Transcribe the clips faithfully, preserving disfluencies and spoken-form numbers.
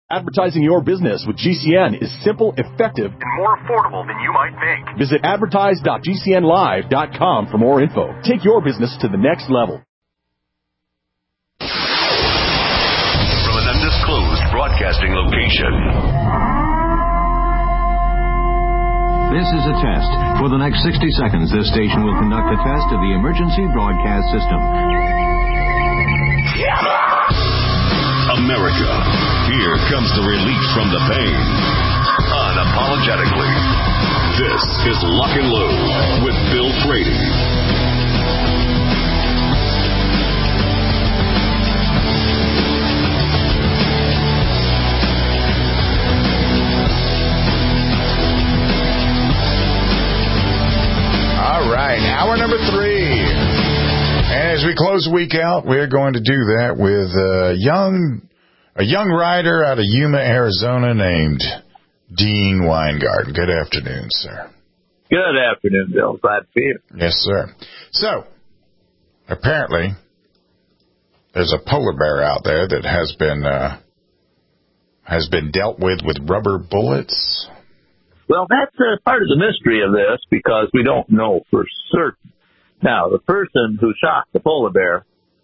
Advertising your business with G C N is simple, effective, and more affordable than you might think. Visit advertise dot g c n live dot com for more info. Take your business to the next level. From an undisclosed broadcasting location. This is a test. For the next sixty seconds, this station will conduct a test of the emergency broadcast system. America, here comes the relief from the pain. Unapologetically. This is Lock and Load with Bill Frady. All right, hour number three. And as we close the week out, we're going to do that with a young, a young writer out of Yuma, Arizona named Dean Weingarten. Good afternoon, sir. Good afternoon, Bill. Glad to be here. Yes, sir. So, apparently, there's a polar bear out there that has been uh, has been dealt with with rubber bullets. Well, that's uh, part of the mystery of this because we don't know for certain. Now, the person who shot the polar bear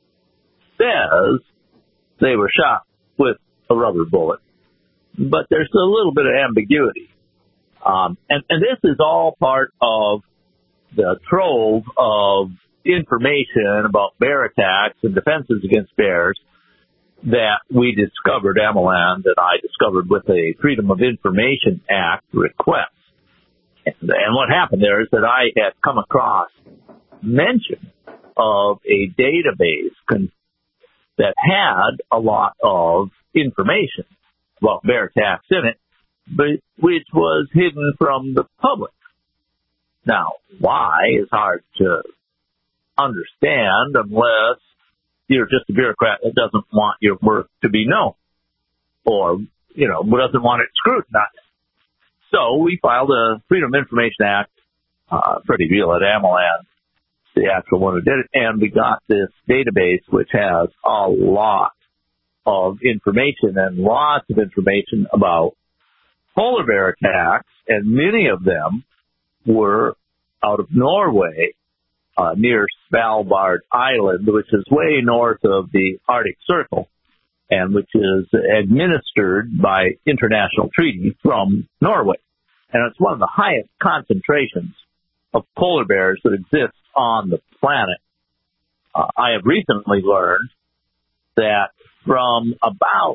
says they were shot with a rubber bullet, but there's a little bit of ambiguity. Um, and, and this is all part of the trove of information about bear attacks and defenses against bears that we discovered, Amaland and I discovered with a Freedom of Information Act request. And, and what happened there is that I had come across mention of a database con- that had a lot of information about bear attacks in it, but which was hidden from the public. Now, why is hard to understand unless you're just a bureaucrat that doesn't want your work to be known or, you know, doesn't want it scrutinized. So we filed a Freedom of Information Act, uh, Freddie Veal at Amaland, the actual one who did it, and we got this database which has a lot of information and lots of information about polar bear attacks, and many of them were out of Norway, uh, near Svalbard Island, which is way north of the Arctic Circle, and which is administered by international treaty from Norway. And it's one of the highest concentrations of polar bears that exist on the planet. Uh, I have recently learned that from about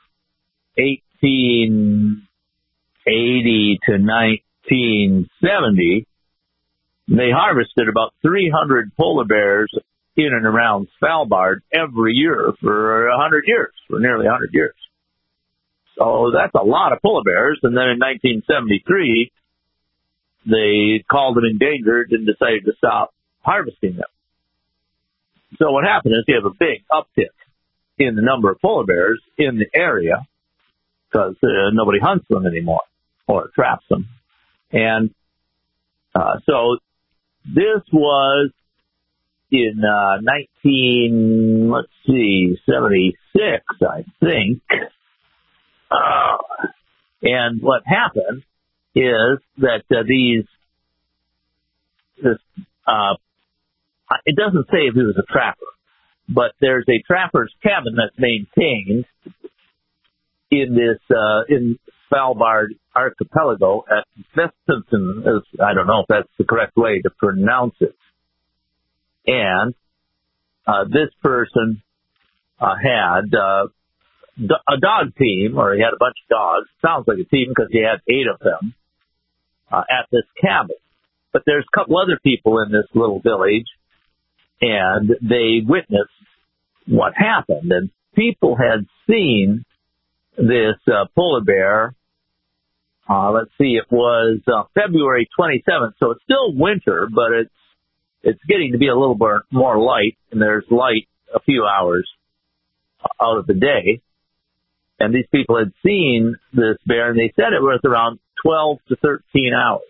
eighteen eighty to nineteen seventy, they harvested about three hundred polar bears in and around Svalbard every year for one hundred years, for nearly one hundred years. So that's a lot of polar bears. And then in nineteen seventy-three, they called them endangered and decided to stop harvesting them. So what happened is you have a big uptick in the number of polar bears in the area because uh, nobody hunts them anymore or traps them. And uh, so this was in uh, nineteen, let's see, seventy-six, I think. Uh, and what happened is that uh, these, this, uh, it doesn't say if he was a trapper, but there's a trapper's cabin that's maintained in this, uh, in Svalbard archipelago at Vestfossen. I don't know if that's the correct way to pronounce it. And, uh, this person, uh, had, uh, a dog team, or he had a bunch of dogs. Sounds like a team because he had eight of them, uh, at this cabin. But there's a couple other people in this little village, and they witnessed what happened. And people had seen this uh, polar bear. Uh, let's see, it was uh, February twenty-seventh, so it's still winter, but it's it's getting to be a little more, more light, and there's light a few hours out of the day. And these people had seen this bear, and they said it was around twelve to thirteen hours.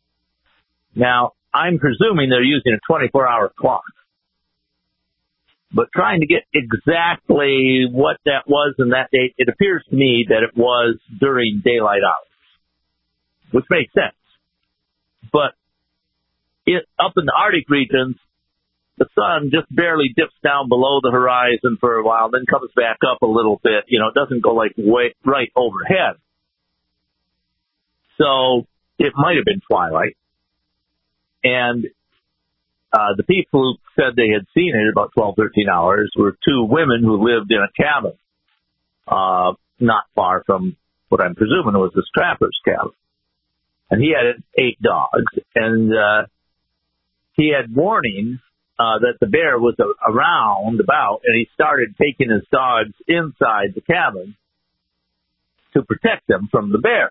Now, I'm presuming they're using a twenty-four hour clock. but trying to get exactly what that was in that date, it appears to me that it was during daylight hours, which makes sense. But it, up in the Arctic regions, the sun just barely dips down below the horizon for a while, then comes back up a little bit. You know, it doesn't go like way right overhead. So it might have been twilight. And uh, the people who said they had seen it about twelve, thirteen hours were two women who lived in a cabin uh, not far from what I'm presuming was this trapper's cabin. And he had eight dogs, and uh, he had warning uh, that the bear was a- around about, and he started taking his dogs inside the cabin to protect them from the bear.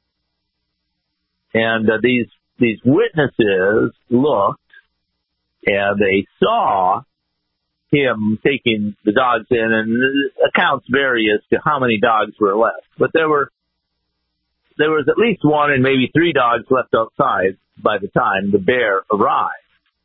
And uh, these these witnesses looked, and they saw him taking the dogs in, and accounts vary as to how many dogs were left. But there were there was at least one and maybe three dogs left outside by the time the bear arrived.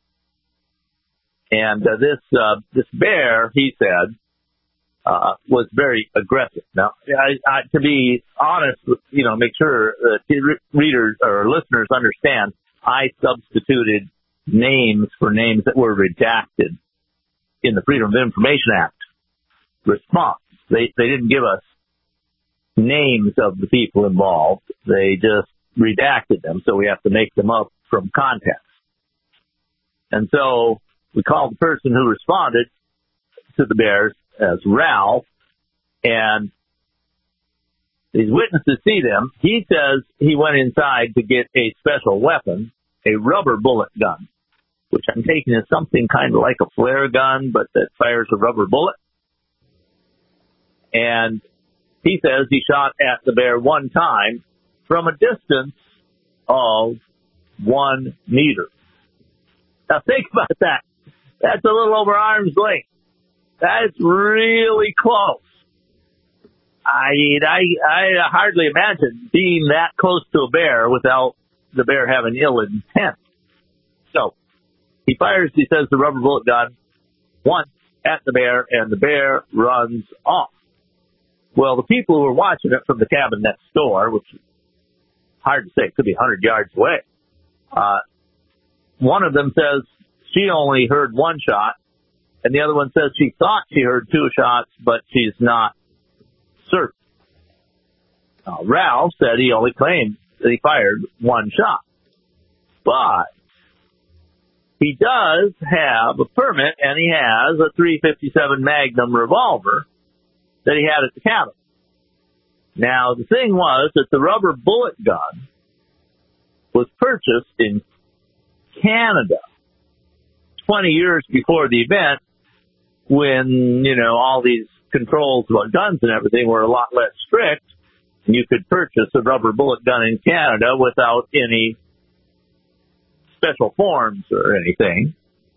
And uh, this uh, this bear, he said, uh, was very aggressive. Now, I, I, to be honest, you know, make sure that uh, readers or listeners understand, I substituted names for names that were redacted in the Freedom of Information Act response. They they didn't give us names of the people involved. They just redacted them, so we have to make them up from context. And so we called the person who responded to the bears as Ralph, and these witnesses see them. He says he went inside to get a special weapon, a rubber bullet gun, which I'm taking is something kind of like a flare gun, but that fires a rubber bullet. And he says he shot at the bear one time from a distance of one meter. Now think about that. That's a little over arm's length. That's really close. I mean, I, I hardly imagine being that close to a bear without the bear having ill intent. So he fires, he says, the rubber bullet gun once at the bear, and the bear runs off. Well, the people who were watching it from the cabin next door, which is hard to say, it could be one hundred yards away, uh, one of them says she only heard one shot, and the other one says she thought she heard two shots, but she's not certain. Now, Ralph said he only claimed that he fired one shot. But he does have a permit, and he has a three fifty-seven Magnum revolver that he had at the cabin. Now, the thing was that the rubber bullet gun was purchased in Canada twenty years before the event, when, you know, all these controls about guns and everything were a lot less strict, and you could purchase a rubber bullet gun in Canada without any special forms or anything.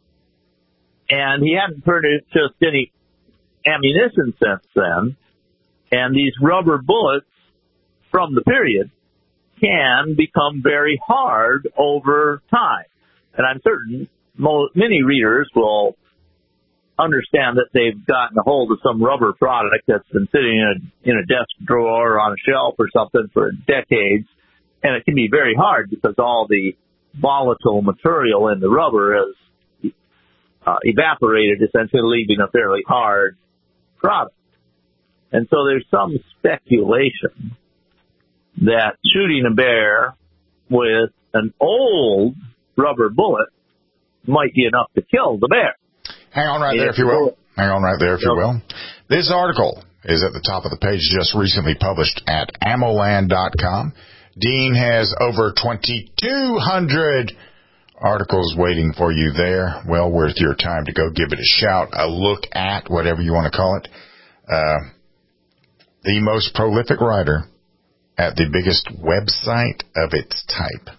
And he hadn't purchased any ammunition since then, and these rubber bullets from the period can become very hard over time. And I'm certain mo- many readers will understand that they've gotten a hold of some rubber product that's been sitting in a, in a desk drawer or on a shelf or something for decades, and it can be very hard because all the volatile material in the rubber has uh, evaporated, essentially leaving a fairly hard product. And so there's some speculation that shooting a bear with an old rubber bullet might be enough to kill the bear. Hang on right there, if you will. Hang on right there, if you will. This article is at the top of the page, just recently published at ammoland dot com. Dean has over twenty-two hundred articles waiting for you there. Well worth your time to go give it a shout, a look at, whatever you want to call it. Uh, the most prolific writer at the biggest website of its type.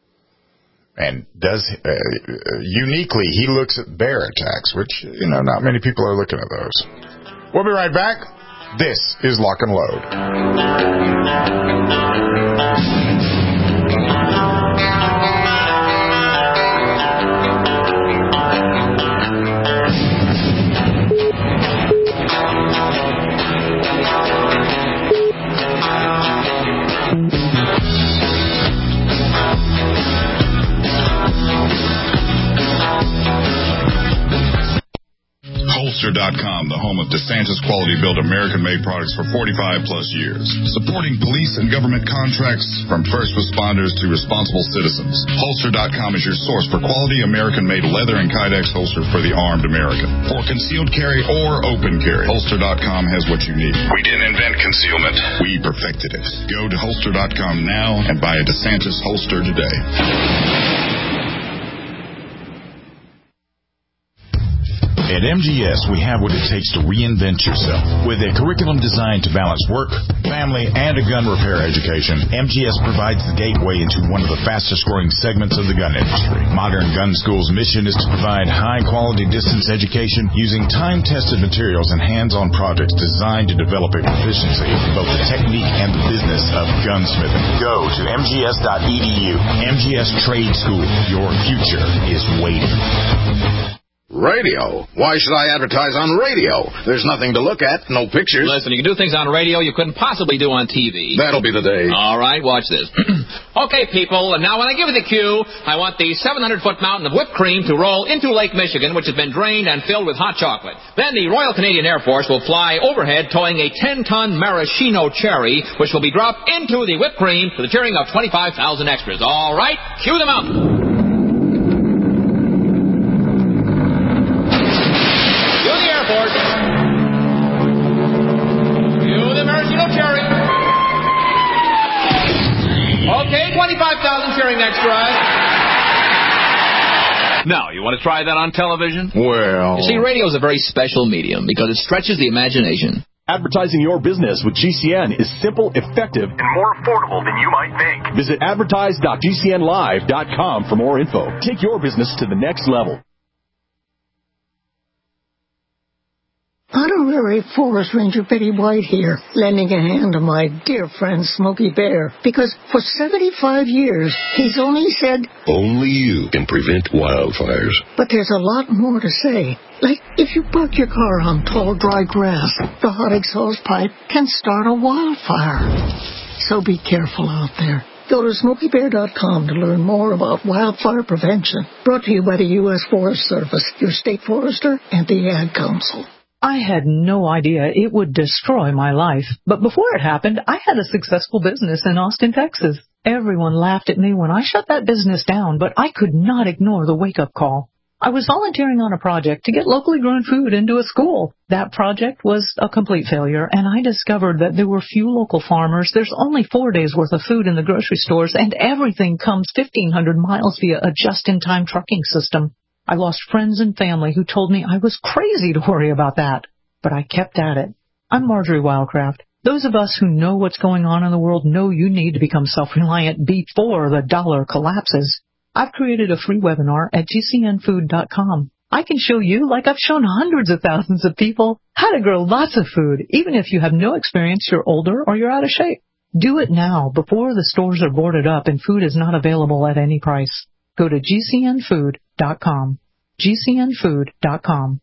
And does, uh, uniquely, he looks at bear attacks, which, you know, not many people are looking at those. We'll be right back. This is Lock and Load. Holster dot com, the home of DeSantis quality-built American-made products for forty-five plus years. Supporting police and government contracts from first responders to responsible citizens. Holster dot com is your source for quality American-made leather and Kydex holsters for the armed American. For concealed carry or open carry, Holster dot com has what you need. We didn't invent concealment. We perfected it. Go to Holster dot com now and buy a DeSantis holster today. At M G S, we have what it takes to reinvent yourself. With a curriculum designed to balance work, family, and a gun repair education, M G S provides the gateway into one of the fastest-growing segments of the gun industry. Modern Gun School's mission is to provide high-quality distance education using time-tested materials and hands-on projects designed to develop a proficiency in both the technique and the business of gunsmithing. Go to M G S dot E D U. M G S Trade School. Your future is waiting. Radio? Why should I advertise on radio? There's nothing to look at, no pictures. Listen, you can do things on radio you couldn't possibly do on T V. That'll be the day. All right, watch this. Okay, people, and now when I give you the cue, I want the seven hundred foot mountain of whipped cream to roll into Lake Michigan, which has been drained and filled with hot chocolate. Then the Royal Canadian Air Force will fly overhead towing a ten ton maraschino cherry, which will be dropped into the whipped cream to the cheering of twenty-five thousand extras. All right, cue the mountain. Okay, twenty-five thousand cheering extras. Now, you want to try that on television? Well... You see, radio is a very special medium because it stretches the imagination. Advertising your business with G C N is simple, effective, and more affordable than you might think. Visit advertise dot G C N live dot com for more info. Take your business to the next level. Honorary Forest Ranger Betty White here, lending a hand to my dear friend Smokey Bear, because for seventy-five years, he's only said, only you can prevent wildfires. But there's a lot more to say. Like, if you park your car on tall, dry grass, the hot exhaust pipe can start a wildfire. So be careful out there. Go to Smokey Bear dot com to learn more about wildfire prevention. Brought to you by the U S Forest Service, your state forester, and the Ad Council. I had no idea it would destroy my life. But before it happened, I had a successful business in Austin, Texas. Everyone laughed at me when I shut that business down, but I could not ignore the wake-up call. I was volunteering on a project to get locally grown food into a school. That project was a complete failure, and I discovered that there were few local farmers. There's only four days' worth of food in the grocery stores, and everything comes fifteen hundred miles via a just-in-time trucking system. I lost friends and family who told me I was crazy to worry about that. But I kept at it. I'm Marjorie Wildcraft. Those of us who know what's going on in the world know you need to become self-reliant before the dollar collapses. I've created a free webinar at G C N food dot com. I can show you, like I've shown hundreds of thousands of people, how to grow lots of food, even if you have no experience, you're older, or you're out of shape. Do it now, before the stores are boarded up and food is not available at any price. Go to G C N food dot com. G C N food dot com.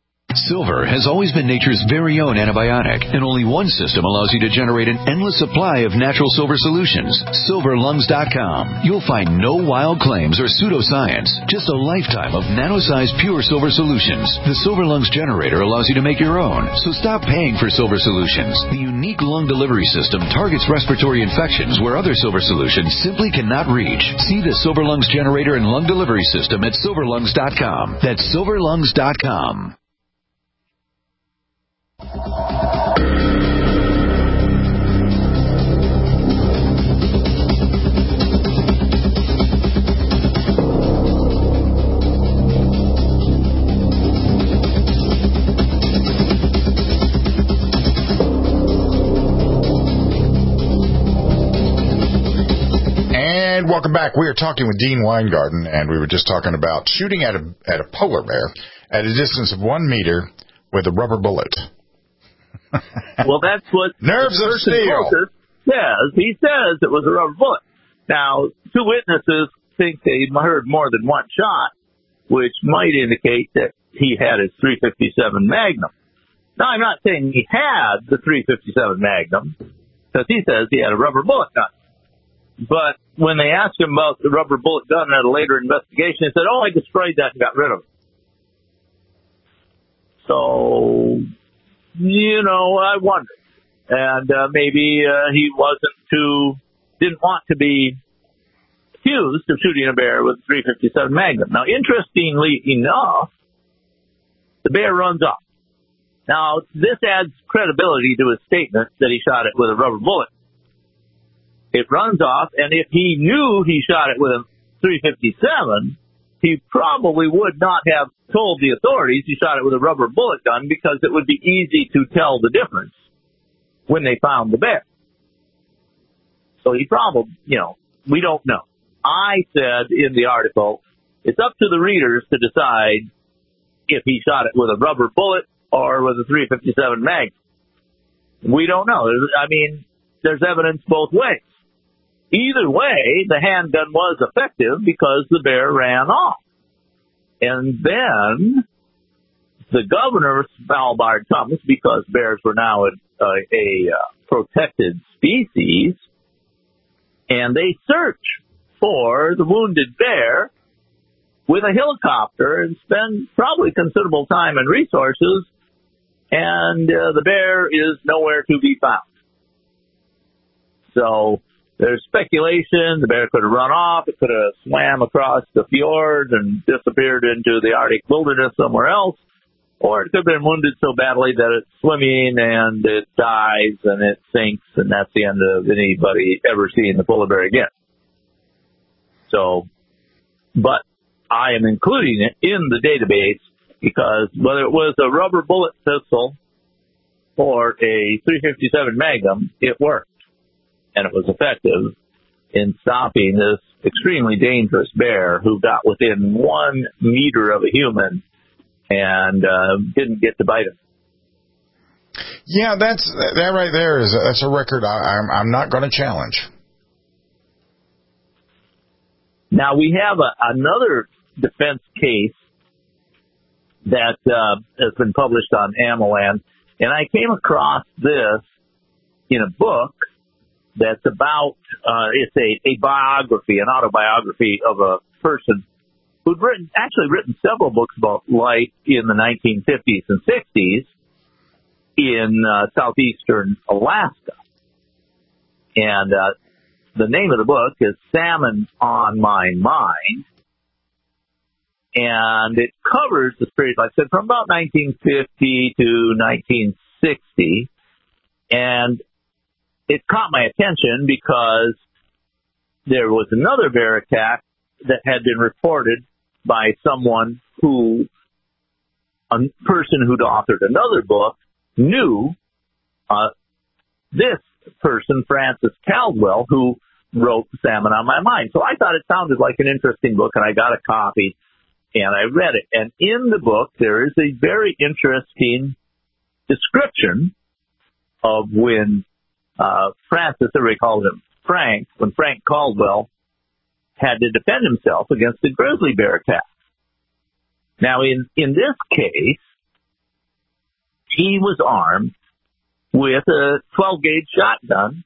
Silver has always been nature's very own antibiotic, and only one system allows you to generate an endless supply of natural silver solutions. silver lungs dot com. You'll find no wild claims or pseudoscience, just a lifetime of nano-sized pure silver solutions. The Silver Lungs generator allows you to make your own, so stop paying for silver solutions. The unique lung delivery system targets respiratory infections where other silver solutions simply cannot reach. See the Silver Lungs generator and lung delivery system at silver lungs dot com. That's silver lungs dot com. And welcome back. We are talking with Dean Weingarten, and we were just talking about shooting at a at a polar bear at a distance of one meter with a rubber bullet. Well, that's what nerves of steel says. He says it was a rubber bullet. Now, two witnesses think they heard more than one shot, which might indicate that he had his three fifty-seven Magnum. Now, I'm not saying he had the three fifty-seven Magnum, because he says he had a rubber bullet gun. But when they asked him about the rubber bullet gun at a later investigation, he said, oh, I destroyed that and got rid of it. So, you know, I wondered. And uh, maybe uh, he wasn't too, didn't want to be accused of shooting a bear with a three fifty-seven Magnum. Now, interestingly enough, the bear runs off. Now, this adds credibility to his statement that he shot it with a rubber bullet. It runs off, and if he knew he shot it with a three fifty-seven, he probably would not have told the authorities he shot it with a rubber bullet gun, because it would be easy to tell the difference when they found the bear. So he probably, you know, we don't know. I said in the article, it's up to the readers to decide if he shot it with a rubber bullet or with a three fifty-seven Magnum. We don't know. I mean, there's evidence both ways. Either way, the handgun was effective because the bear ran off. And then the governor of Svalbard comes, because bears were now a, a, a protected species, and they search for the wounded bear with a helicopter and spend probably considerable time and resources, and uh, the bear is nowhere to be found. So there's speculation the bear could have run off, it could have swam across the fjord and disappeared into the Arctic wilderness somewhere else, or it could have been wounded so badly that it's swimming and it dies and it sinks, and that's the end of anybody ever seeing the polar bear again. So, but I am including it in the database because whether it was a rubber bullet pistol or a three fifty-seven Magnum, it worked. And it was effective in stopping this extremely dangerous bear who got within one meter of a human and uh, didn't get to bite him. Yeah, that's that right there is that's a record I, I'm I'm not going to challenge. Now we have a, another defense case that uh, has been published on AmmoLand, and I came across this in a book that's about, uh, it's a, a biography, an autobiography of a person who'd written, actually written several books about life in the nineteen fifties and sixties in uh, southeastern Alaska. And uh, the name of the book is Salmon on My Mind. And it covers this period, like I said, from about nineteen fifty to nineteen sixty. And it caught my attention because there was another bear attack that had been reported by someone who, a person who'd authored another book, knew uh, this person, Francis Caldwell, who wrote Salmon on My Mind. So I thought it sounded like an interesting book, and I got a copy, and I read it. And in the book, there is a very interesting description of when Uh, Francis, everybody called him Frank, when Frank Caldwell had to defend himself against a grizzly bear attack. Now, in, in this case, he was armed with a twelve gauge shotgun,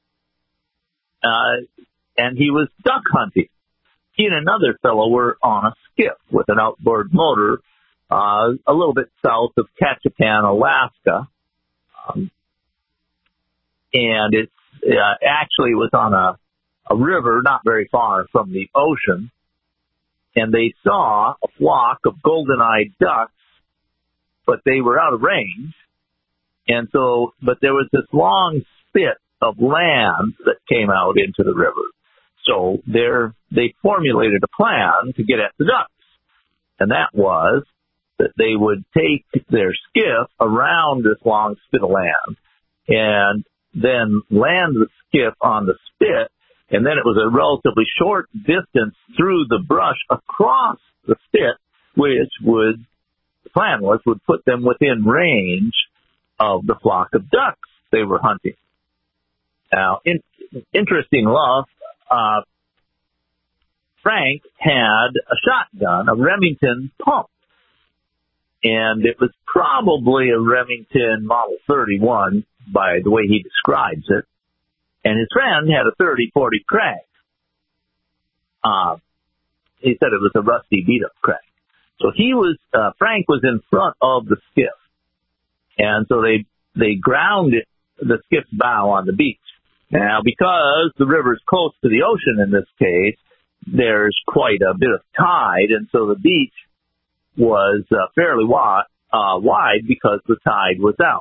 uh, and he was duck hunting. He and another fellow were on a skiff with an outboard motor uh, a little bit south of Ketchikan, Alaska. Um, And it uh, actually was on a, a river not very far from the ocean. And they saw a flock of golden-eyed ducks, but they were out of range. And so, but there was this long spit of land that came out into the river. So there, they formulated a plan to get at the ducks. And that was that they would take their skiff around this long spit of land and then land the skiff on the spit, and then it was a relatively short distance through the brush across the spit, which would, the plan was, would put them within range of the flock of ducks they were hunting. Now, in, interesting enough, uh, Frank had a shotgun, a Remington pump, and it was probably a Remington Model thirty-one, by the way he describes it. And his friend had a thirty forty Krag. Uh, he said it was a rusty beat-up Krag. So he was, uh, Frank was in front of the skiff. And so they, they ground it, the skiff's bow on the beach. Now, because the river's close to the ocean in this case, there's quite a bit of tide, and so the beach was uh, fairly wide, uh, wide because the tide was out.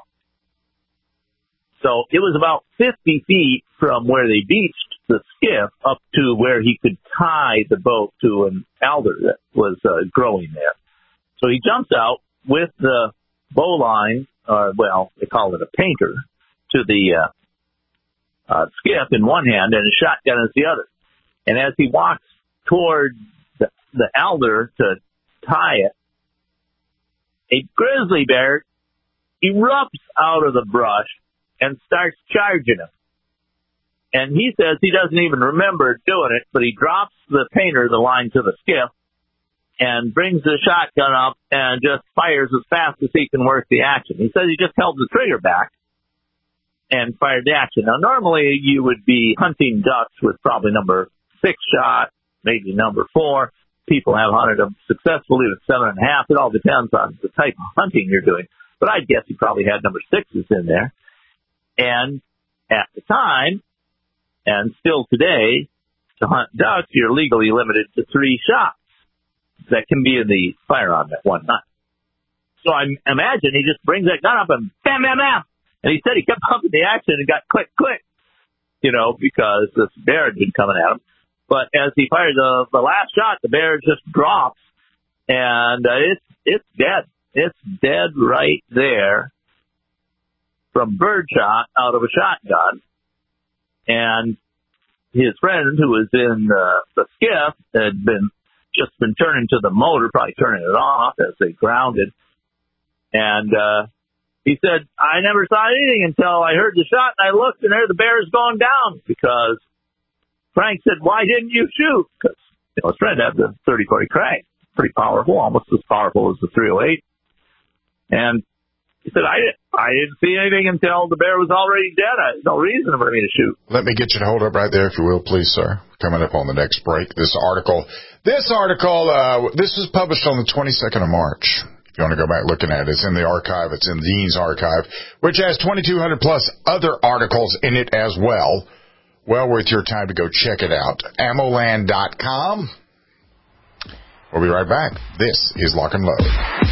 So it was about fifty feet from where they beached the skiff up to where he could tie the boat to an alder that was uh, growing there. So he jumps out with the bowline, uh, well, they call it a painter, to the uh, uh, skiff in one hand and a shotgun in the other. And as he walks toward the, the alder to tie it, a grizzly bear erupts out of the brush and starts charging him. And he says he doesn't even remember doing it, but he drops the painter, the line to the skiff, and brings the shotgun up and just fires as fast as he can work the action. He says he just held the trigger back and fired the action. Now, normally you would be hunting ducks with probably number six shot, maybe number four. People have hunted them successfully with seven and a half. It all depends on the type of hunting you're doing. But I'd guess he probably had number sixes in there. And at the time, and still today, to hunt ducks, you're legally limited to three shots that can be in the firearm at one time. So I imagine he just brings that gun up and bam, bam, bam. And he said he kept pumping the action and got click, click, you know, because this bear had been coming at him. But as he fired the, the last shot, the bear just drops, and uh, it's it's dead. It's dead right there from birdshot out of a shotgun. And his friend, who was in uh, the skiff, had been just been turning to the motor, probably turning it off as they grounded. And uh, he said, I never saw anything until I heard the shot, and I looked, and there the bear's going down. Because Frank said, why didn't you shoot? Because you know, his friend had the thirty forty Krag, pretty powerful, almost as powerful as the three oh eight. And he said, I didn't, I didn't see anything until the bear was already dead. I, no reason for me to shoot. Let me get you to hold up right there, if you will, please, sir. Coming up on the next break, this article, this article, uh, this was published on the twenty-second of March. If you want to go back looking at it, it's in the archive. It's in Dean's archive, which has twenty-two hundred plus other articles in it as well. Well worth your time to go check it out. ammoland dot com. We'll be right back. This is Lock and Load.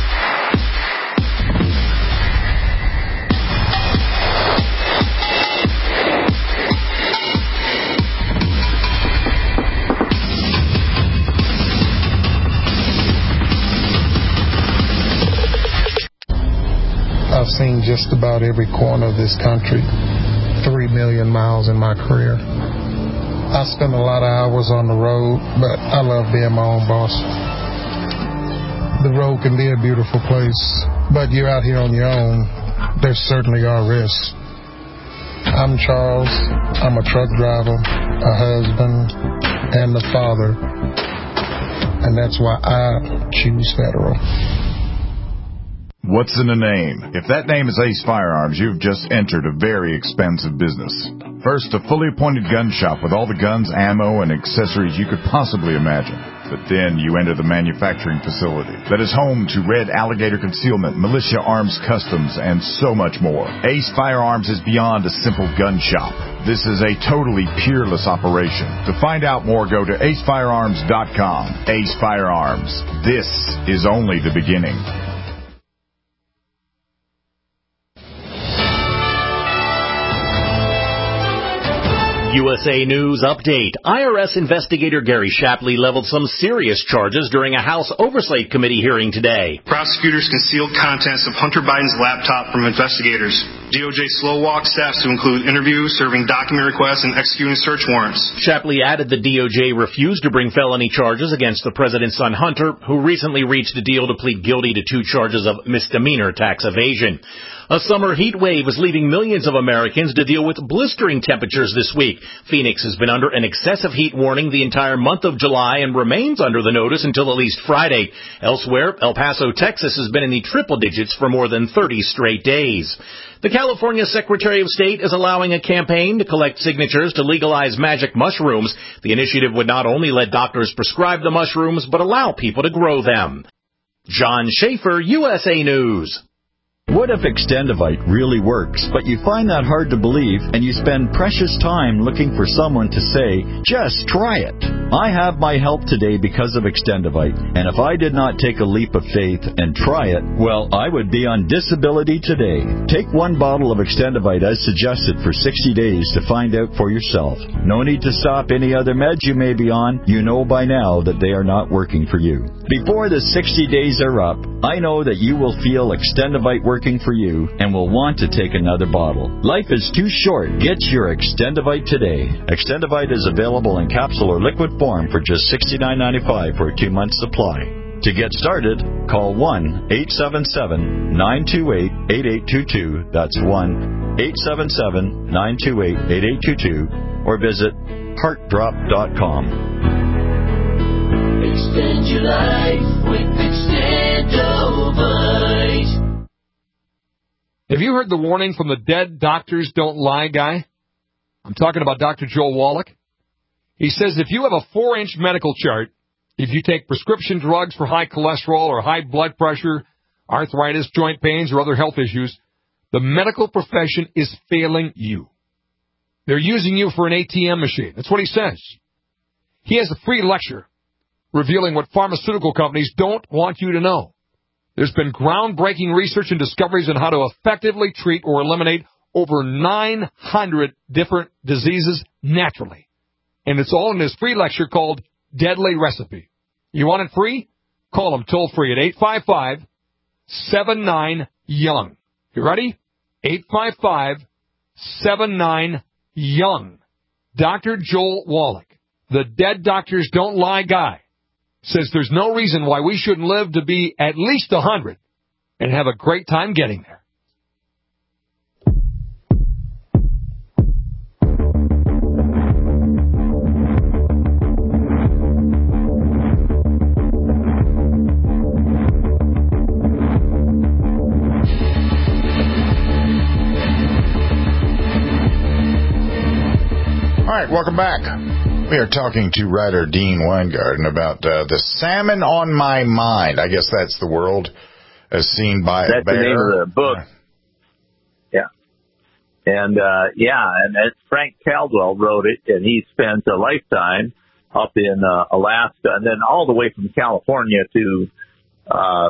I've seen just about every corner of this country, three million miles in my career. I spend a lot of hours on the road, but I love being my own boss. The road can be a beautiful place, but you're out here on your own, there certainly are risks. I'm Charles. I'm a truck driver, a husband, and a father, and that's why I choose Federal. What's in a name? If that name is Ace Firearms, you've just entered a very expensive business. First, a fully appointed gun shop with all the guns, ammo, and accessories you could possibly imagine. But then you enter the manufacturing facility that is home to Red Alligator Concealment, Militia Arms Customs, and so much more. Ace Firearms is beyond a simple gun shop. This is a totally peerless operation. To find out more, go to ace firearms dot com. Ace Firearms. This is only the beginning. U S A News Update. I R S investigator Gary Shapley leveled some serious charges during a House Oversight Committee hearing today. Prosecutors concealed contents of Hunter Biden's laptop from investigators. D O J slow-walked steps to include interviews, serving document requests, and executing search warrants. Shapley added the D O J refused to bring felony charges against the president's son Hunter, who recently reached a deal to plead guilty to two charges of misdemeanor tax evasion. A summer heat wave is leaving millions of Americans to deal with blistering temperatures this week. Phoenix has been under an excessive heat warning the entire month of July and remains under the notice until at least Friday. Elsewhere, El Paso, Texas has been in the triple digits for more than thirty straight days. The California Secretary of State is allowing a campaign to collect signatures to legalize magic mushrooms. The initiative would not only let doctors prescribe the mushrooms, but allow people to grow them. John Schaefer, U S A News. What if Extendivite really works, but you find that hard to believe and you spend precious time looking for someone to say, just try it? I have my help today because of Extendivite, and if I did not take a leap of faith and try it, well, I would be on disability today. Take one bottle of Extendivite as suggested for sixty days to find out for yourself. No need to stop any other meds you may be on. You know by now that they are not working for you. Before the sixty days are up, I know that you will feel Extendivite working for you and will want to take another bottle. Life is too short. Get your Extendivite today. Extendivite is available in capsule or liquid form for just sixty-nine ninety-five for a two-month supply. To get started, call one eight seven seven, nine two eight, eight eight two two. That's one eight seven seven, nine two eight, eight eight two two. Or visit heart drop dot com. Extend your life with Extendivite. Have you heard the warning from the Dead Doctors Don't Lie guy? I'm talking about Doctor Joel Wallach. He says if you have a four-inch medical chart, if you take prescription drugs for high cholesterol or high blood pressure, arthritis, joint pains, or other health issues, the medical profession is failing you. They're using you for an A T M machine. That's what he says. He has a free lecture revealing what pharmaceutical companies don't want you to know. There's been groundbreaking research and discoveries on how to effectively treat or eliminate over nine hundred different diseases naturally. And it's all in this free lecture called Deadly Recipe. You want it free? Call them toll free at eight five five, seven nine, young. You ready? eight five five, seven nine, young. Doctor Joel Wallach, the Dead Doctors Don't Lie guy, says there's no reason why we shouldn't live to be at least one hundred and have a great time getting there. All right, welcome back. We are talking to writer Dean Weingarten about uh, the salmon on my mind. I guess that's the world as seen by that's a bear. That's the name of the book. Yeah. And, uh, yeah, and Frank Caldwell wrote it, and he spent a lifetime up in uh, Alaska and then all the way from California to uh,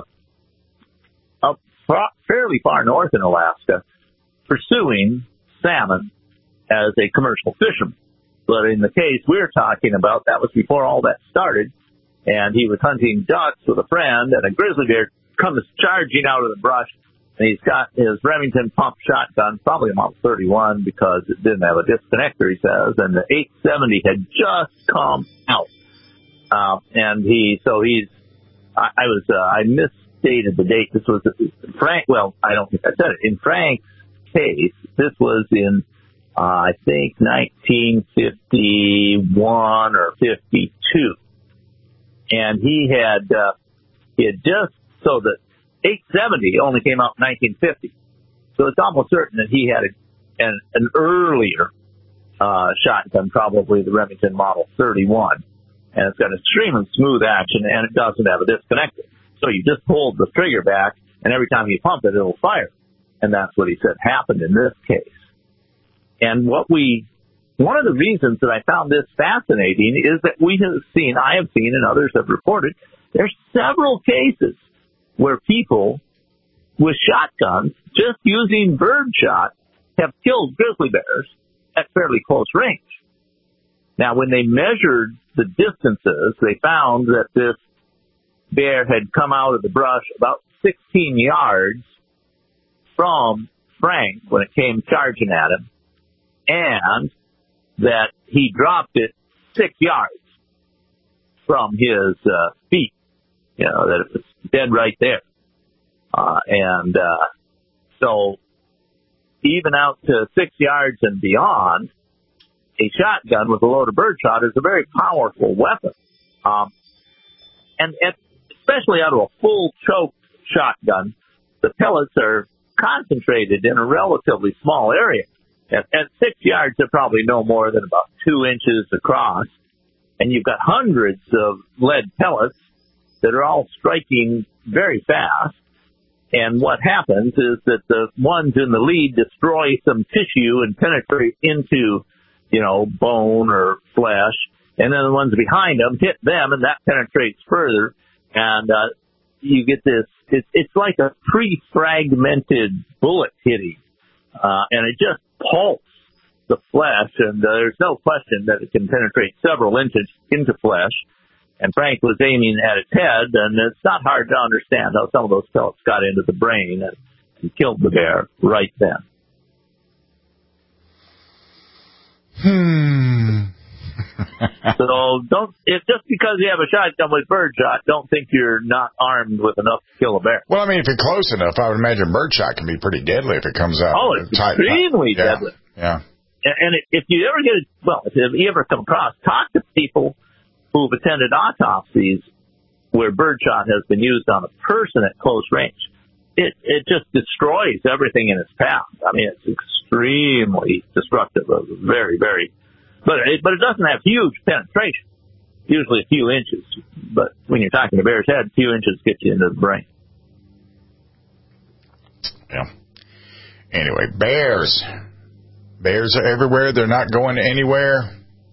up fairly far north in Alaska, pursuing salmon as a commercial fisherman. But in the case we're talking about, that was before all that started, and he was hunting ducks with a friend, and a grizzly bear comes charging out of the brush, and he's got his Remington pump shotgun, probably a Model thirty-one, because it didn't have a disconnector, he says, and the eight seventy had just come out. Uh, and he, so he's, I, I was, uh, I misstated the date. This was Frank, well, I don't think I said it. In Frank's case, this was in, Uh, I think nineteen fifty-one or fifty-two. And he had, uh, he had just, so the eight seventy only came out in nineteen fifty. So it's almost certain that he had a, an, an earlier, uh, shotgun, probably the Remington Model thirty-one. And it's got extremely smooth action, and it doesn't have a disconnector. So you just hold the trigger back, and every time you pump it, it'll fire. And that's what he said happened in this case. And what we, one of the reasons that I found this fascinating is that we have seen, I have seen, and others have reported, there's several cases where people with shotguns, just using birdshot, have killed grizzly bears at fairly close range. Now, when they measured the distances, they found that this bear had come out of the brush about sixteen yards from Frank when it came charging at him, and that he dropped it six yards from his uh, feet, you know, that it was dead right there. Uh, and uh, so even out to six yards and beyond, a shotgun with a loaded birdshot is a very powerful weapon. Um, and, and especially out of a full choked shotgun, the pellets are concentrated in a relatively small area. At, at six yards, they're probably no more than about two inches across. And you've got hundreds of lead pellets that are all striking very fast. And what happens is that the ones in the lead destroy some tissue and penetrate into, you know, bone or flesh. And then the ones behind them hit them, and that penetrates further. And uh, you get this, it, it's like a pre-fragmented bullet hitting. Uh, and it just pulps the flesh, and uh, there's no question that it can penetrate several inches into flesh. And Frank was aiming at its head, and it's not hard to understand how some of those pellets got into the brain and, and killed the bear right then. Hmm. So don't, if just because you have a shotgun with birdshot, don't think you're not armed with enough to kill a bear. Well, I mean, if you're close enough, I would imagine birdshot can be pretty deadly if it comes out. Oh, it's tight, extremely yeah, deadly. Yeah. And, and if you ever get, well, if you ever come across, talk to people who've attended autopsies where birdshot has been used on a person at close range. It it just destroys everything in its path. I mean, it's extremely destructive. Very, very. But it, but it doesn't have huge penetration. Usually a few inches. But when you're talking a bear's head, a few inches get you into the brain. Yeah. Anyway, bears. Bears are everywhere. They're not going anywhere.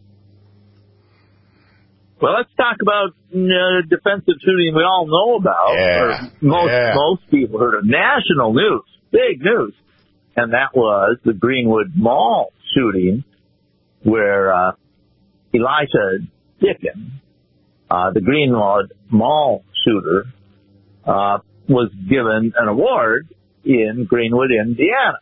Well, let's talk about uh, defensive shooting we all know about. Yeah. Or most, yeah. most people heard of. National news. Big news. And that was the Greenwood Mall shooting where uh, Elisha Dickens, uh, the Greenwood Mall shooter, uh, was given an award in Greenwood, Indiana.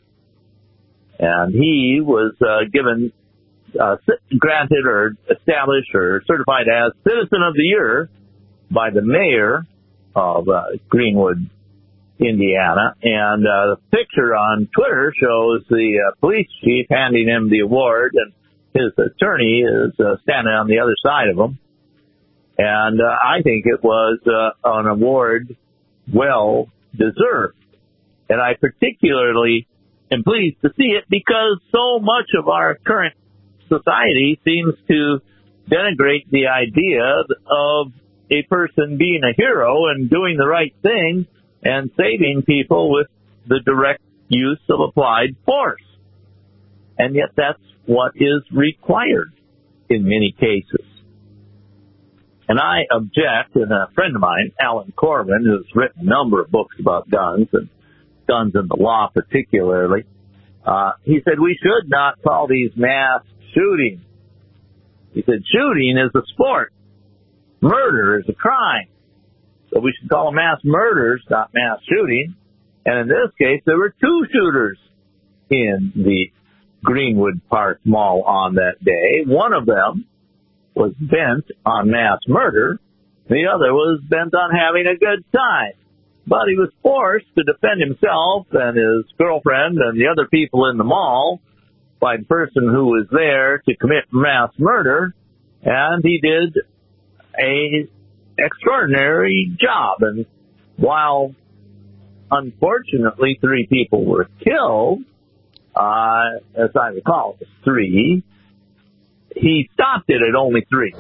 And he was uh, given Uh, granted or established or certified as Citizen of the Year by the mayor of uh, Greenwood, Indiana. And uh, the picture on Twitter shows the uh, police chief handing him the award, and his attorney is uh, standing on the other side of him. And uh, I think it was uh, an award well deserved. And I particularly am pleased to see it because so much of our current society seems to denigrate the idea of a person being a hero and doing the right thing and saving people with the direct use of applied force. And yet that's what is required in many cases. And I object, and a friend of mine, Alan Corbin, who's written a number of books about guns and guns and the law particularly, uh, he said we should not call these mass shooting. He said shooting is a sport. Murder is a crime. So we should call them mass murders, not mass shooting. And in this case, there were two shooters in the Greenwood Park Mall on that day. One of them was bent on mass murder. The other was bent on having a good time. But he was forced to defend himself and his girlfriend and the other people in the mall by the person who was there to commit mass murder, and he did a extraordinary job. And while unfortunately three people were killed, uh, as I recall, it was three, he stopped it at only three.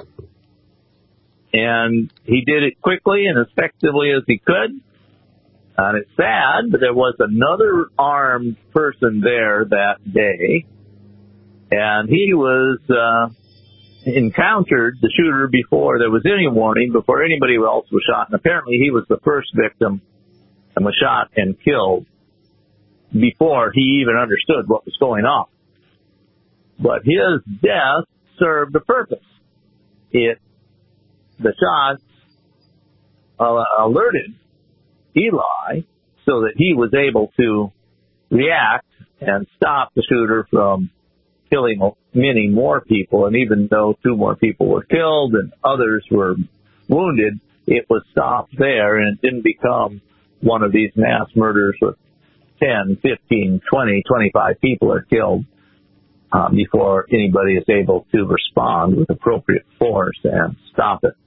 And he did it quickly and as effectively as he could. And it's sad, but there was another armed person there that day. And he was uh, encountered the shooter before there was any warning, before anybody else was shot. And apparently he was the first victim and was shot and killed before he even understood what was going on. But his death served a purpose. It, the shots uh, alerted Eli so that he was able to react and stop the shooter from killing many more people. And even though two more people were killed and others were wounded, it was stopped there and it didn't become one of these mass murders with ten, fifteen, twenty, twenty-five people are killed uh, before anybody is able to respond with appropriate force and stop it.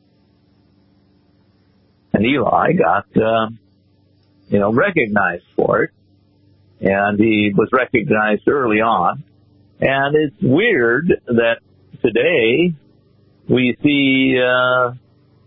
And Eli got, uh, you know, recognized for it. And he was recognized early on. And it's weird that today we see uh,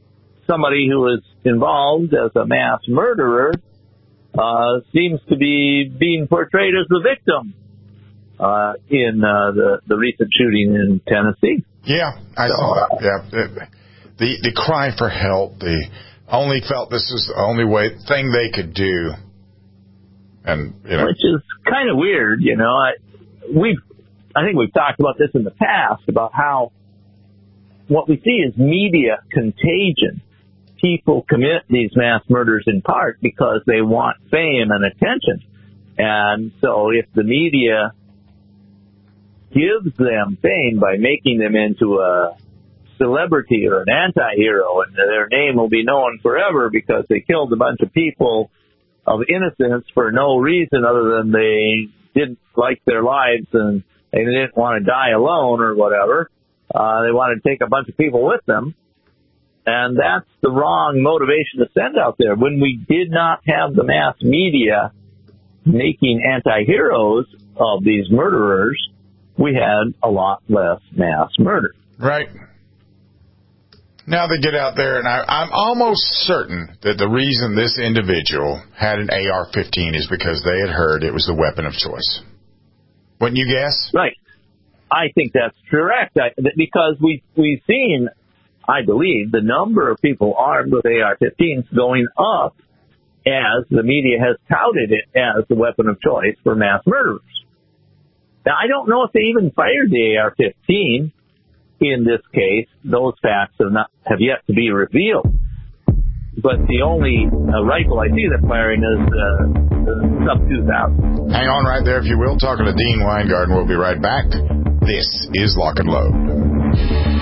somebody who is involved as a mass murderer uh, seems to be being portrayed as the victim uh, in uh, the, the recent shooting in Tennessee. Yeah, I so, saw that. Yeah, the the cry for help. The only felt this was the only way thing they could do, and you know, which is kind of weird. You know, I, we've I think we've talked about this in the past about how what we see is media contagion. People commit these mass murders in part because they want fame and attention, and so if the media gives them fame by making them into a celebrity or an anti-hero, and their name will be known forever because they killed a bunch of people of innocence for no reason other than they didn't like their lives and they didn't want to die alone or whatever. Uh, they wanted to take a bunch of people with them. And that's the wrong motivation to send out there. When we did not have the mass media making anti-heroes of these murderers, we had a lot less mass murder. Right. Now they get out there, and I, I'm almost certain that the reason this individual had an A R fifteen is because they had heard it was the weapon of choice. Wouldn't you guess? Right. I think that's correct. I, because we, we've seen, I believe, the number of people armed with A R fifteens going up as the media has touted it as the weapon of choice for mass murderers. Now, I don't know if they even fired the A R fifteen in this case. Those facts have not have yet to be revealed. But the only uh, rifle I see them firing is uh, the Sub two thousand. Hang on right there, if you will. Talking to Dean Weingarten. We'll be right back. This is Lock and Load.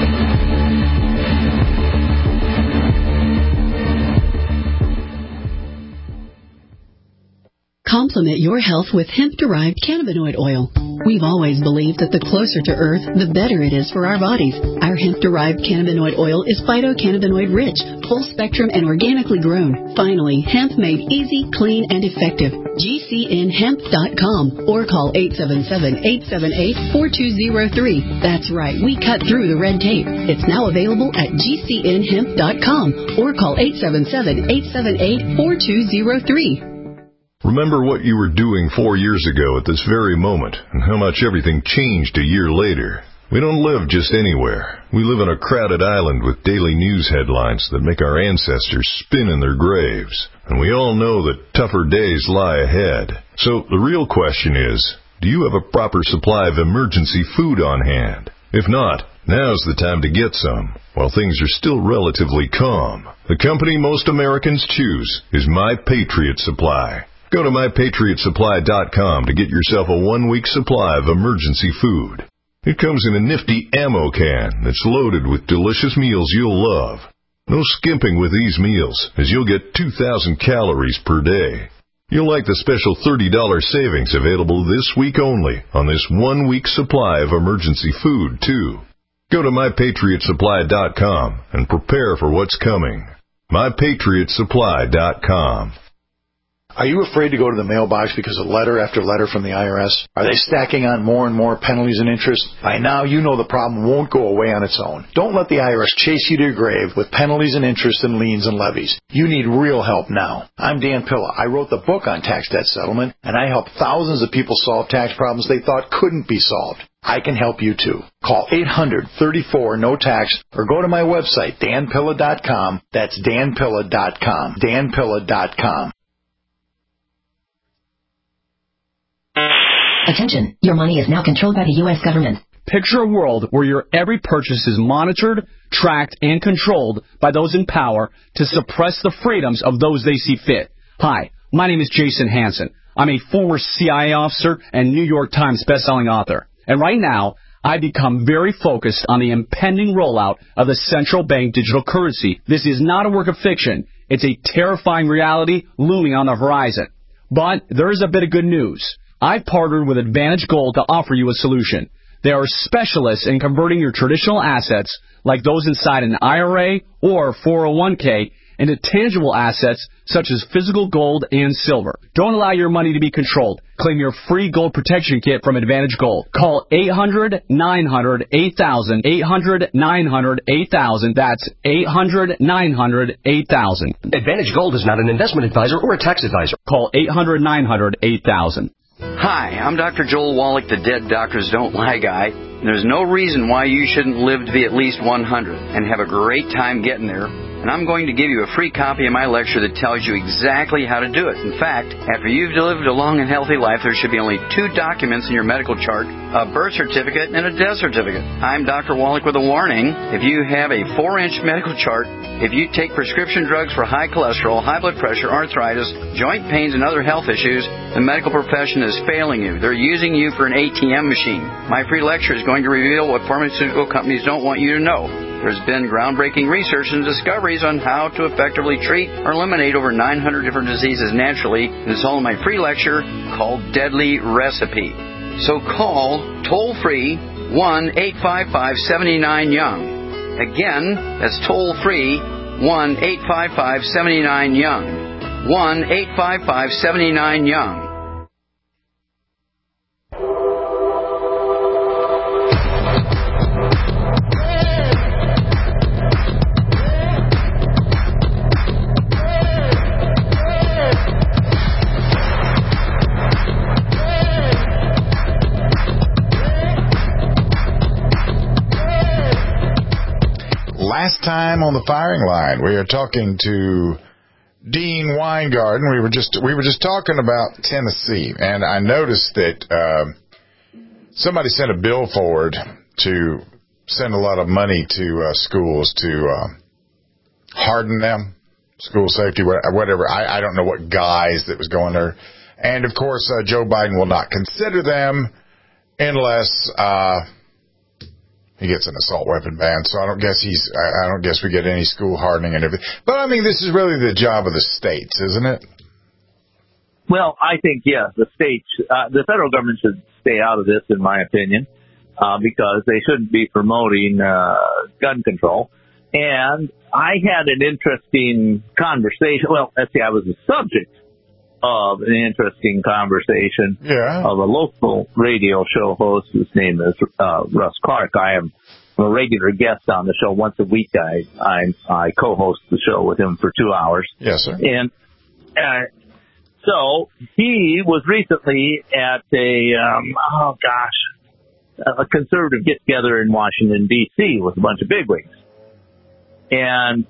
Complement your health with hemp-derived cannabinoid oil. We've always believed that the closer to Earth, the better it is for our bodies. Our hemp-derived cannabinoid oil is phytocannabinoid-rich, full-spectrum, and organically grown. Finally, hemp made easy, clean, and effective. G C N hemp dot com or call eight seven seven, eight seven eight, four two zero three. That's right, we cut through the red tape. It's now available at G C N hemp dot com or call eight seven seven, eight seven eight, four two zero three. Remember what you were doing four years ago at this very moment and how much everything changed a year later. We don't live just anywhere. We live on a crowded island with daily news headlines that make our ancestors spin in their graves. And we all know that tougher days lie ahead. So the real question is, do you have a proper supply of emergency food on hand? If not, now's the time to get some, while things are still relatively calm. The company most Americans choose is My Patriot Supply. Go to my patriot supply dot com to get yourself a one-week supply of emergency food. It comes in a nifty ammo can that's loaded with delicious meals you'll love. No skimping with these meals, as you'll get two thousand calories per day. You'll like the special thirty dollars savings available this week only on this one-week supply of emergency food, too. Go to my patriot supply dot com and prepare for what's coming. my patriot supply dot com. Are you afraid to go to the mailbox because of letter after letter from the I R S? Are they stacking on more and more penalties and interest? By now, you know the problem won't go away on its own. Don't let the I R S chase you to your grave with penalties and interest and liens and levies. You need real help now. I'm Dan Pilla. I wrote the book on tax debt settlement, and I help thousands of people solve tax problems they thought couldn't be solved. I can help you too. Call eight hundred, thirty-four, no tax or go to my website, dan pilla dot com. That's dan pilla dot com. dan pilla dot com. Attention, your money is now controlled by the U S government. Picture a world where your every purchase is monitored, tracked, and controlled by those in power to suppress the freedoms of those they see fit. Hi, my name is Jason Hansen. I'm a former C I A officer and New York Times bestselling author. And right now, I've become very focused on the impending rollout of the central bank digital currency. This is not a work of fiction. It's a terrifying reality looming on the horizon. But there is a bit of good news. I've partnered with Advantage Gold to offer you a solution. They are specialists in converting your traditional assets, like those inside an I R A or four oh one k, into tangible assets such as physical gold and silver. Don't allow your money to be controlled. Claim your free gold protection kit from Advantage Gold. Call eight hundred, nine hundred, eight thousand, eight hundred, nine hundred, eight thousand. That's eight hundred, nine hundred, eight thousand. Advantage Gold is not an investment advisor or a tax advisor. Call eight hundred, nine hundred, eight thousand. Hi, I'm Doctor Joel Wallach, the Dead Doctors Don't Lie guy. There's no reason why you shouldn't live to be at least one hundred and have a great time getting there. And I'm going to give you a free copy of my lecture that tells you exactly how to do it. In fact, after you've lived a long and healthy life, there should be only two documents in your medical chart, a birth certificate and a death certificate. I'm Doctor Wallach with a warning. If you have a four-inch medical chart, if you take prescription drugs for high cholesterol, high blood pressure, arthritis, joint pains, and other health issues, the medical profession is failing you. They're using you for an A T M machine. My free lecture is going to reveal what pharmaceutical companies don't want you to know. There's been groundbreaking research and discoveries on how to effectively treat or eliminate over nine hundred different diseases naturally. And it's all in my free lecture called Deadly Recipe. So call toll-free one eight five five, seven nine, young. Again, that's toll-free one eight five five, seven nine, young. one eight five five, seven nine, young. Last time on the firing line, we are talking to Dean Weingarten. We were just we were just talking about Tennessee, and I noticed that uh, somebody sent a bill forward to send a lot of money to uh, schools to uh, harden them, school safety, whatever. I, I don't know what guise that was going there, and of course, uh, Joe Biden will not consider them unless. Uh, He gets an assault weapon ban, so I don't guess he's. I don't guess we get any school hardening and everything. But I mean, this is really the job of the states, isn't it? Well, I think yes, the states, uh, the federal government should stay out of this, in my opinion, uh, because they shouldn't be promoting uh, gun control. And I had an interesting conversation. Well, let's see, I was the subject of an interesting conversation yeah. of a local radio show host whose name is uh, Russ Clark. I am a regular guest on the show once a week. I I, I co-host the show with him for two hours. Yes, sir. And uh, so he was recently at a um, oh gosh, a conservative get-together in Washington D C with a bunch of bigwigs, and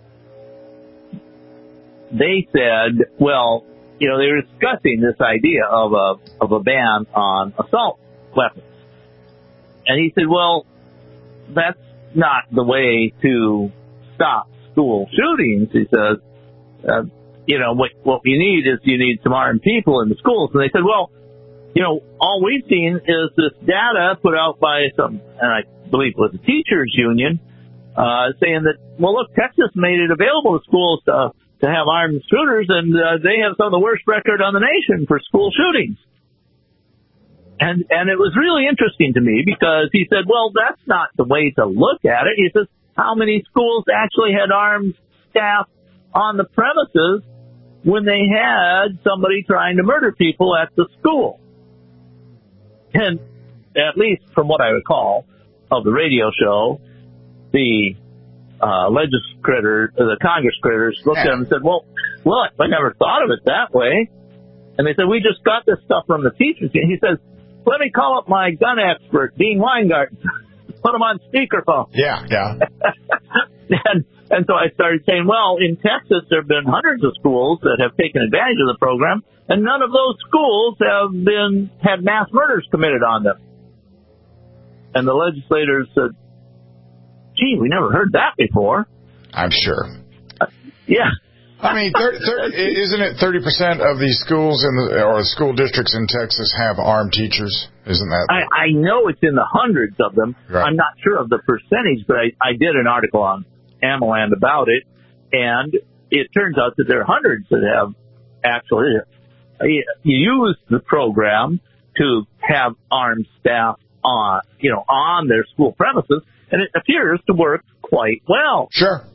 they said, well. You know, they were discussing this idea of a of a ban on assault weapons. And he said, well, that's not the way to stop school shootings. He says, uh, you know, what, what you need is you need some armed people in the schools. And they said, well, you know, all we've seen is this data put out by some, and I believe it was the teachers union, uh, saying that, well, look, Texas made it available to schools to to have armed shooters, and uh, they have some of the worst record on the nation for school shootings. And and it was really interesting to me because he said, well, that's not the way to look at it. He says, how many schools actually had armed staff on the premises when they had somebody trying to murder people at the school? And at least from what I recall of the radio show, the Uh, legislator, uh, the Congress critters looked at him and said, well, well, I never thought of it that way. And they said, we just got this stuff from the teachers. And he says, let me call up my gun expert, Dean Weingarten. Put him on speakerphone. Yeah, yeah. and, and so I started saying, well, in Texas, there have been hundreds of schools that have taken advantage of the program, and none of those schools have been had mass murders committed on them. And the legislators said, gee, we never heard that before. I'm sure. Uh, yeah. I mean, thirty, thirty, isn't it thirty percent of these schools in the, or school districts in Texas have armed teachers? Isn't that? I, I know it's in the hundreds of them. Right. I'm not sure of the percentage, but I, I did an article on AmmoLand about it, and it turns out that there are hundreds that have actually used the program to have armed staff on, you know, on their school premises. And it appears to work quite well. Sure.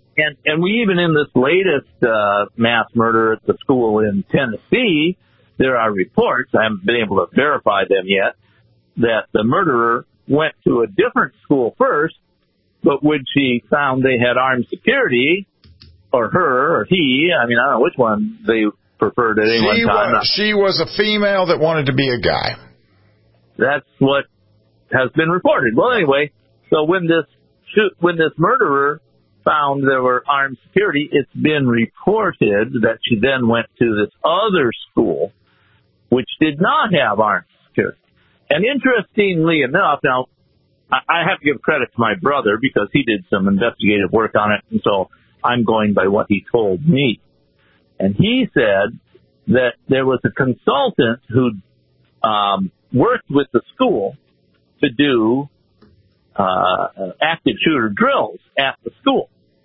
And, and we even in this latest uh, mass murder at the school in Tennessee, there are reports, I haven't been able to verify them yet, that the murderer went to a different school first, but when she found they had armed security, or her, or he, I mean, I don't know which one they preferred at any she one time. Was, she was a female that wanted to be a guy. That's what has been reported. Well, anyway, so when this when this murderer found there were armed security, it's been reported that she then went to this other school, which did not have armed security. And interestingly enough, now, I have to give credit to my brother because he did some investigative work on it, and so I'm going by what he told me. And he said that there was a consultant who um, worked with the school to do uh, active shooter drills at the school.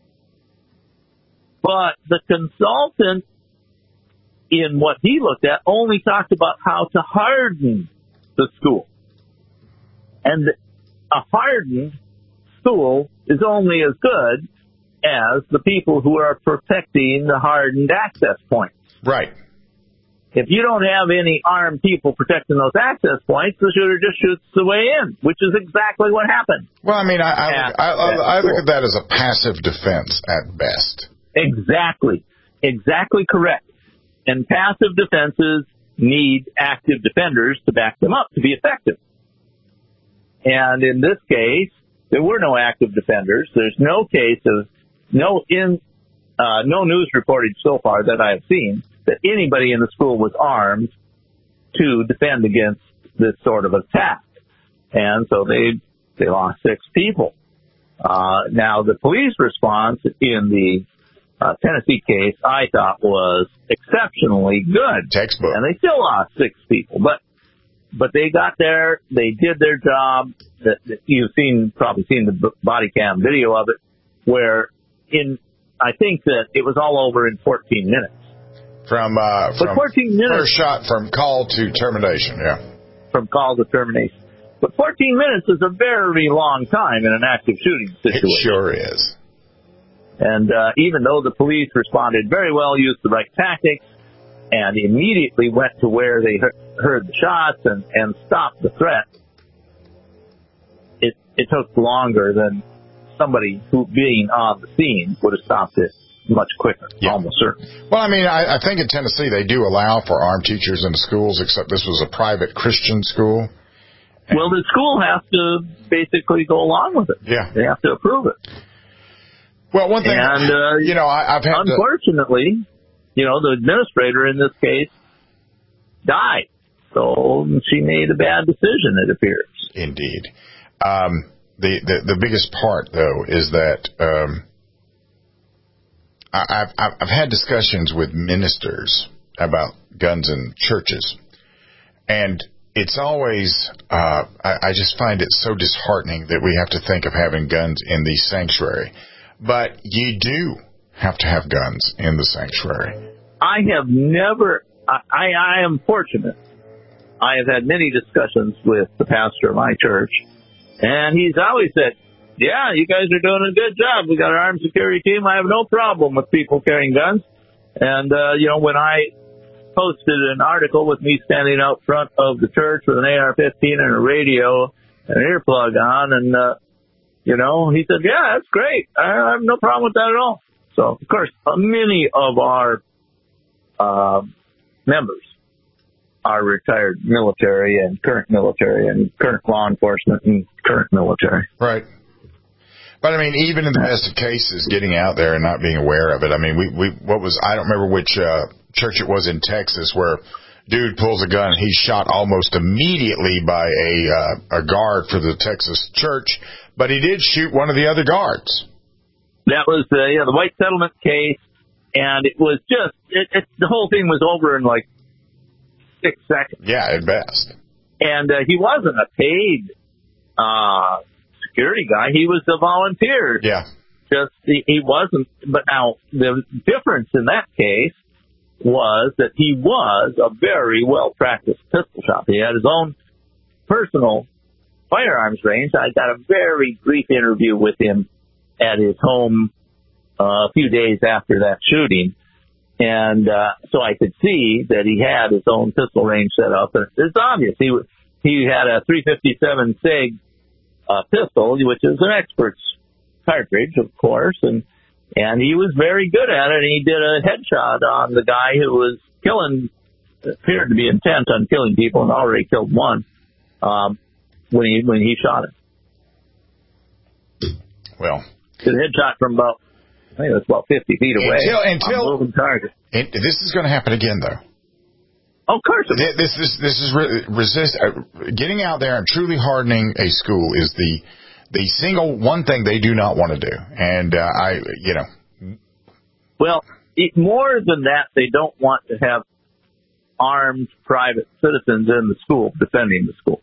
But the consultant, in what he looked at, only talked about how to harden the school. And a hardened school is only as good as the people who are protecting the hardened access points. Right. If you don't have any armed people protecting those access points, the shooter just shoots the way in, which is exactly what happened. Well, I mean, I, I, look, I, I, I look at that as a passive defense at best. Exactly. Exactly correct. And passive defenses need active defenders to back them up to be effective. And in this case, there were no active defenders. There's no case of no in uh, no news reported so far that I have seen that anybody in the school was armed to defend against this sort of attack. And so they they lost six people. Uh, now, the police response in the uh, Tennessee case, I thought, was exceptionally good. Textbook. And they still lost six people. But but they got there. They did their job. That, that you've seen, probably seen the body cam video of it, where in I think that it was all over in fourteen minutes. From, uh, from fourteen minutes, first shot from call to termination, yeah. From call to termination. But fourteen minutes is a very long time in an active shooting situation. It sure is. And uh, even though the police responded very well, used the right tactics, and immediately went to where they heard the shots and, and stopped the threat, it, it took longer than somebody who, being on the scene, would have stopped it much quicker, yeah. Almost certainly. Well, I mean, I, I think in Tennessee they do allow for armed teachers in the schools, except this was a private Christian school. Well, the school has to basically go along with it. Yeah. They have to approve it. Well, one thing, and, uh, you know, I, I've had unfortunately, to... you know, the administrator in this case died. So she made a bad decision, it appears. Indeed. Um, the, the, the biggest part, though, is that, um, I've, I've, I've had discussions with ministers about guns in churches, and it's always, uh, I, I just find it so disheartening that we have to think of having guns in the sanctuary. But you do have to have guns in the sanctuary. I have never, I, I am fortunate. I have had many discussions with the pastor of my church, and he's always said, yeah, you guys are doing a good job. We got an armed security team. I have no problem with people carrying guns. And, uh, you know, when I posted an article with me standing out front of the church with an A R fifteen and a radio and an earplug on, and, uh, you know, he said, yeah, that's great. I have no problem with that at all. So, of course, many of our uh, members are retired military and current military and current law enforcement and current military. Right. But, I mean, even in the best of cases, getting out there and not being aware of it. I mean, we, we what was, I don't remember which uh, church it was in Texas where dude pulls a gun and he's shot almost immediately by a, uh, a guard for the Texas church, but he did shoot one of the other guards. That was the, yeah, the White Settlement case, and it was just, it, it, the whole thing was over in like six seconds. Yeah, at best. And uh, he wasn't a paid uh security guy. He was a volunteer. Yeah. Just, he, he wasn't, but now the difference in that case was that he was a very well-practiced pistol shot. He had his own personal firearms range. I got a very brief interview with him at his home uh, a few days after that shooting. And uh, so I could see that he had his own pistol range set up. And it's obvious. He he had a three fifty-seven SIG uh, pistol, which is an expert's cartridge, of course, and and he was very good at it. And he did a headshot on the guy who was killing, appeared to be intent on killing people, and already killed one um, when he when he shot him. Well, did a headshot from about, I think it was about fifty feet away. Until, until moving target. It, this is going to happen again, though. Of course. This, this is this is re- resist uh, getting out there and truly hardening a school is the the single one thing they do not want to do. And uh, I, you know, well, it, more than that, they don't want to have armed private citizens in the school defending the school.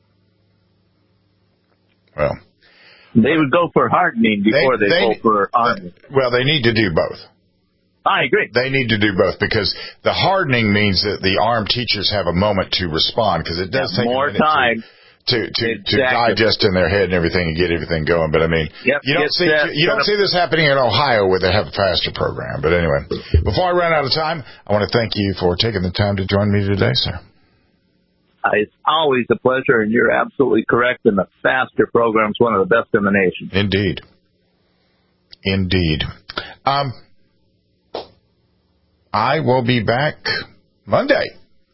Well, they would go for hardening before they, they, they go for arming. Well, they need to do both. I agree. They need to do both because the hardening means that the armed teachers have a moment to respond because it does yeah, take more a minute time to to, to, exactly. to digest in their head and everything and get everything going. But I mean, yep, you don't see that, you don't see this happening in Ohio where they have a faster program. But anyway, before I run out of time, I want to thank you for taking the time to join me today, sir. Uh, it's always a pleasure, and you're absolutely correct. And the faster program is one of the best in the nation. Indeed, indeed. Um. I will be back Monday.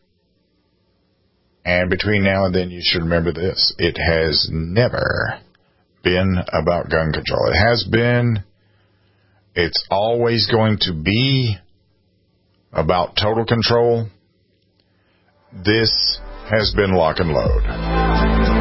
And between now and then, you should remember this. It has never been about gun control. It has been, it's always going to be about total control. This has been Lock and Load.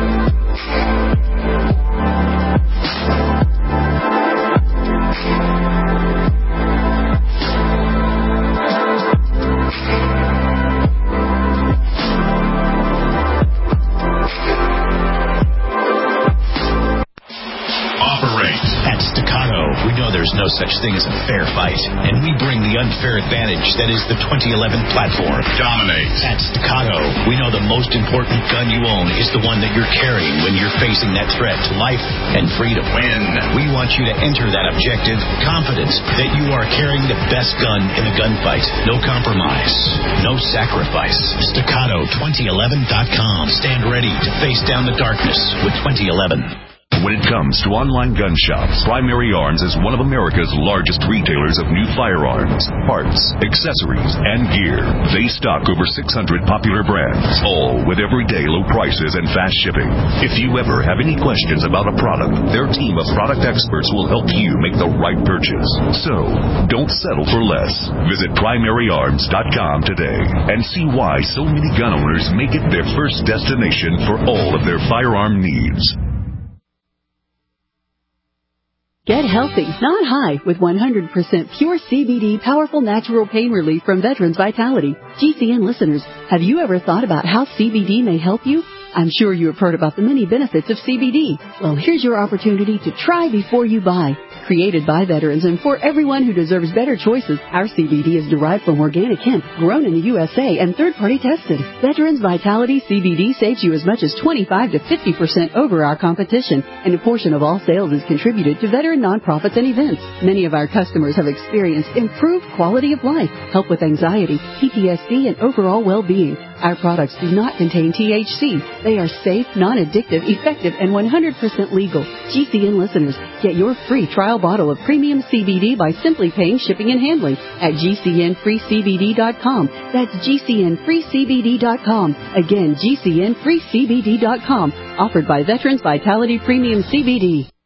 There's no such thing as a fair fight, and we bring the unfair advantage that is the twenty eleven platform. Dominate. At Staccato, we know the most important gun you own is the one that you're carrying when you're facing that threat to life and freedom. Win. We want you to enter that objective confident that you are carrying the best gun in the gunfight. No compromise. No sacrifice. Staccato twenty eleven dot com. Stand ready to face down the darkness with twenty eleven. When it comes to online gun shops, Primary Arms is one of America's largest retailers of new firearms, parts, accessories, and gear. They stock over six hundred popular brands, all with everyday low prices and fast shipping. If you ever have any questions about a product, their team of product experts will help you make the right purchase. So, don't settle for less. Visit primary arms dot com today and see why so many gun owners make it their first destination for all of their firearm needs. Get healthy, not high, with one hundred percent pure C B D powerful natural pain relief from Veterans Vitality. G C N listeners, have you ever thought about how C B D may help you? I'm sure you have heard about the many benefits of C B D. Well, here's your opportunity to try before you buy. Created by veterans and for everyone who deserves better choices, our C B D is derived from organic hemp, grown in the U S A, and third-party tested. Veterans Vitality C B D saves you as much as twenty-five to fifty percent over our competition, and a portion of all sales is contributed to veteran nonprofits and events. Many of our customers have experienced improved quality of life, help with anxiety, P T S D, and overall well-being. Our products do not contain T H C. They are safe, non-addictive, effective, and one hundred percent legal. G C N listeners, get your free trial bottle of premium C B D by simply paying shipping and handling at G C N free C B D dot com. That's G C N free C B D dot com. Again, G C N free C B D dot com. Offered by Veterans Vitality Premium C B D.